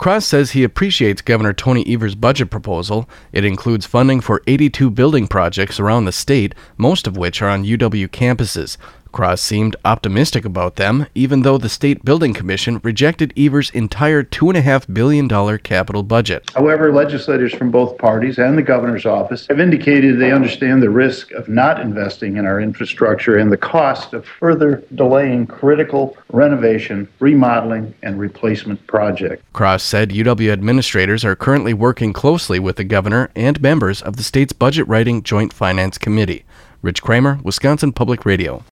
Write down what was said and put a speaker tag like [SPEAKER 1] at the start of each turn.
[SPEAKER 1] Cross says he appreciates Governor Tony Evers' budget proposal. It includes funding for 82 building projects around the state, most of which are on UW campuses. Cross seemed optimistic about them, even though the State Building Commission rejected Evers' entire $2.5 billion capital budget.
[SPEAKER 2] However, legislators from both parties and the governor's office have indicated they understand the risk of not investing in our infrastructure and the cost of further delaying critical renovation, remodeling, and replacement projects.
[SPEAKER 1] Cross said UW administrators are currently working closely with the governor and members of the state's budget writing Joint Finance Committee. Rich Kramer, Wisconsin Public Radio.